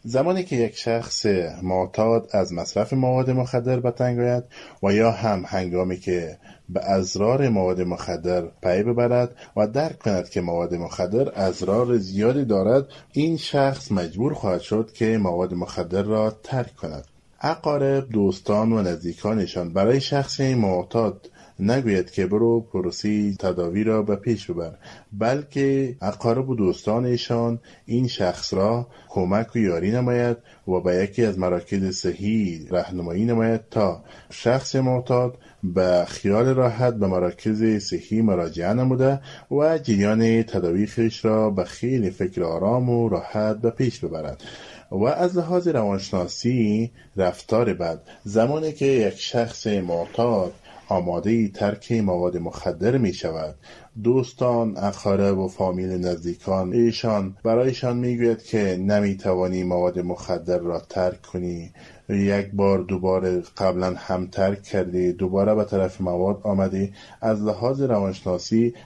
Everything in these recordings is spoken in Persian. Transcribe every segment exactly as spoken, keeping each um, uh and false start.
زمانی که یک شخص معتاد از مصرف مواد مخدر به تنگ آید و یا هم هنگامی که به اضرار مواد مخدر پی ببرد و درک کند که مواد مخدر اضرار زیادی دارد، این شخص مجبور خواهد شد که مواد مخدر را ترک کند. اقارب، دوستان و نزدیکانشان برای شخص معتاد نگوید که برو پروسه تداوی را به پیش ببر، بلکه اقارب و دوستان ایشان این شخص را کمک و یاری نماید و به یکی از مراکز صحی راهنمایی نماید تا شخص معتاد به خیال راحت به مراکز صحی مراجعه نموده و جریان تداوی خویش را به خیلی فکر آرام و راحت به پیش ببرد. و از لحاظ روانشناسی رفتار بد، زمانی که یک شخص معتاد آماده ترک مواد مخدر می شود، دوستان، اقارب و فامیل نزدیکان ایشان برایشان می گوید که نمی توانی مواد مخدر را ترک کنی، یک بار دوباره قبلا هم ترک کردی، دوباره به طرف مواد آمدی. از لحاظ روانشناسی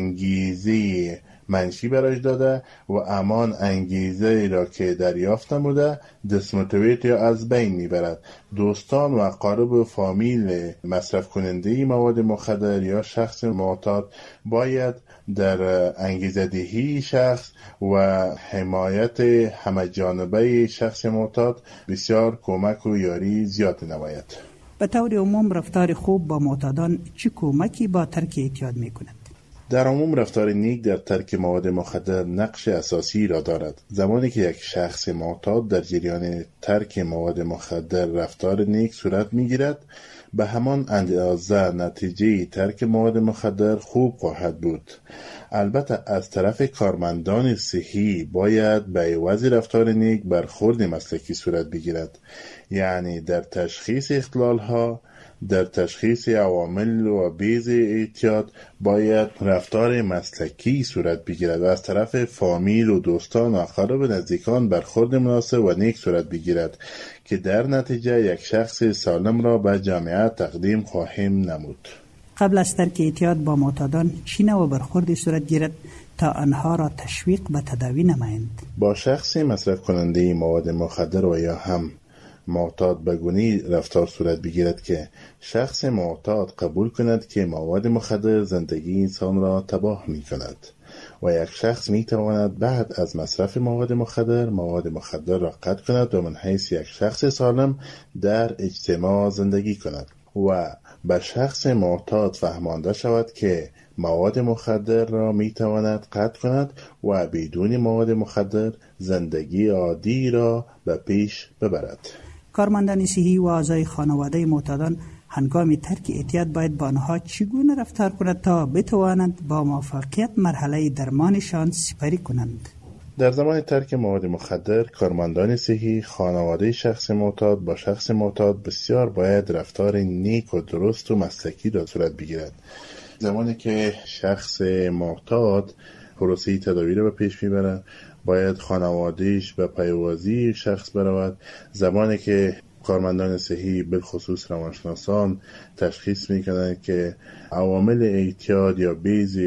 انگیزه منشی برایش داده و امان انگیزه را که دریافت نموده دسموتیویت یا از بین میبرد. دوستان و اقارب و فامیل مصرف کننده مواد مخدر یا شخص معتاد باید در انگیزه دهی شخص و حمایت همه جانبه شخص معتاد بسیار کمک و یاری زیاد نماید. به طور عموم رفتار خوب با معتادان چه کمکی با ترک اعتیاد میکند؟ در عموم رفتار نیک در ترک مواد مخدر نقش اساسی را دارد. زمانی که یک شخص معتاد در جریان ترک مواد مخدر رفتار نیک صورت میگیرد، به همان اندازه نتیجه ترک مواد مخدر خوب خواهد بود. البته از طرف کارمندان صحی باید به عوض رفتار نیک برخورد مسلکی صورت بگیرد، یعنی در تشخیص اختلال ها، در تشخیص عوامل و بیض اعتیاد باید رفتار مسلکی صورت بگیرد و از طرف فامیل و دوستان و اقارب و نزدیکان برخورد مناسب و نیک صورت بگیرد که در نتیجه یک شخص سالم را به جامعه تقدیم خواهیم نمود. قبل از ترک اعتیاد با معتادان چی نوع برخوردی صورت گیرد تا آنها را تشویق به تداوی نمایند؟ با شخص مصرف کننده مواد مخدر و یا هم معتاد به گونه‌ای رفتار صورت بگیرد که شخص معتاد قبول کند که مواد مخدر زندگی انسان را تباه می کند و یک شخص می تواند بعد از مصرف مواد مخدر مواد مخدر را قطع کند و من حیث یک شخص سالم در اجتماع زندگی کند و به شخص معتاد فهمانده شود که مواد مخدر را می تواند قطع کند و بدون مواد مخدر زندگی عادی را به پیش ببرد. کارمندان صحی و اعضای خانواده معتادان هنگام ترک اعتیاد باید با آنها چگونه رفتار کنند تا بتوانند با موفقیت مرحله درمانشان سپری کنند؟ در زمان ترک مواد مخدر، کارمندان صحی خانواده شخص معتاد با شخص معتاد بسیار باید رفتار نیک و درست و مسلکی را صورت بگیرد. زمانی که شخص معتاد پروسه تداوی را به پیش میبرد، باید خانوادهش به پیوازی شخص برود. زمانی که کارمندان صحی بالخصوص روانشناسان تشخیص میکنند که عوامل اعتیاد یا بیض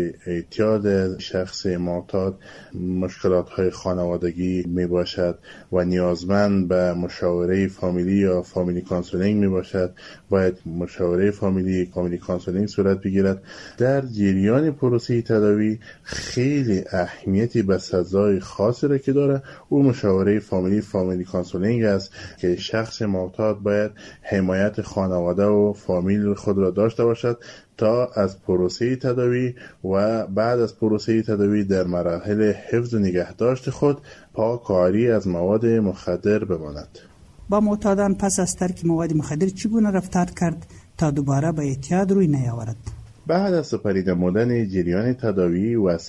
اعتیاد شخص معتاد مشکلات های خانوادگی می باشد و نیازمند به مشاوره فامیلی یا فامیلی کانسولینگ می باشد، باید مشاوره فامیلی فامیلی کانسولینگ صورت بگیرد. در جریان پروسه تداوی خیلی اهمیتی به سزای خاصی را که داره او مشاوره فامیلی فامیلی کانسولینگ است که شخص معتاد باید حمایت خانواده و فامیل خود را داشته باشد تا از پروسه تداوی و بعد از پروسه تداوی در مراحل حفظ و نگهداشت خود پاکاری از مواد مخدر بماند. با معتادان پس از ترک مواد مخدر چگونه رفتار کرد تا دوباره به اعتیاد روی نیاورد؟ بعد از سپری نمودن جریان تداوی و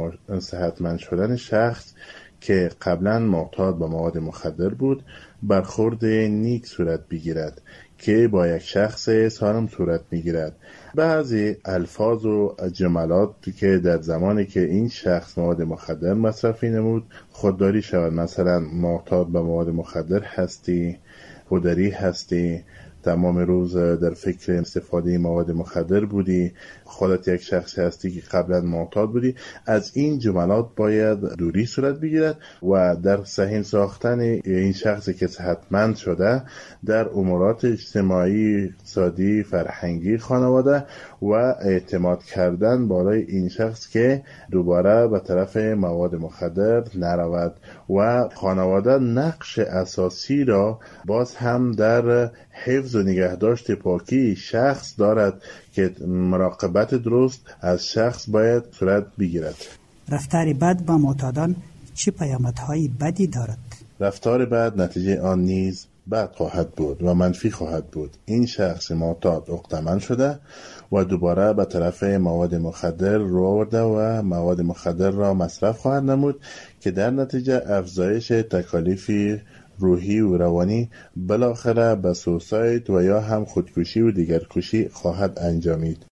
صحتمند شدن شخص که قبلا معتاد به مواد مخدر بود، برخورد نیک صورت بگیرد که با یک شخص سالم صورت میگیرد. بعضی الفاظ و جملات که در زمانی که این شخص مواد مخدر مصرف نمود خودداری شود، مثلا معتاد به مواد مخدر هستی، خودداری هستی، تمام روز در فکر استفاده مواد مخدر بودی، خودت یک شخصی هستی که قبلا معتاد بودی، از این جملات باید دوری صورت بگیرد و در صحیح ساختن این شخصی که صحتمند شده در امورات اجتماعی، اقتصادی، فرهنگی خانواده و اعتماد کردن برای این شخص که دوباره به طرف مواد مخدر نرود و خانواده نقش اساسی را باز هم در حفظ و نگهداشت پاکی شخص دارد که مراقبت درست از شخص باید صورت بگیرد. رفتار بد با معتادان چه پیامدهای بدی دارد؟ رفتار بد نتیجه آن نیز بد خواهد بود و منفی خواهد بود. این شخص معتاد عقده‌مند شده و دوباره به طرف مواد مخدر رو آورده و مواد مخدر را مصرف خواهد نمود که در نتیجه افزایش تکالیف روحی و روانی بالاخره به سوساید و یا هم خودکشی و دیگرکشی خواهد انجامید.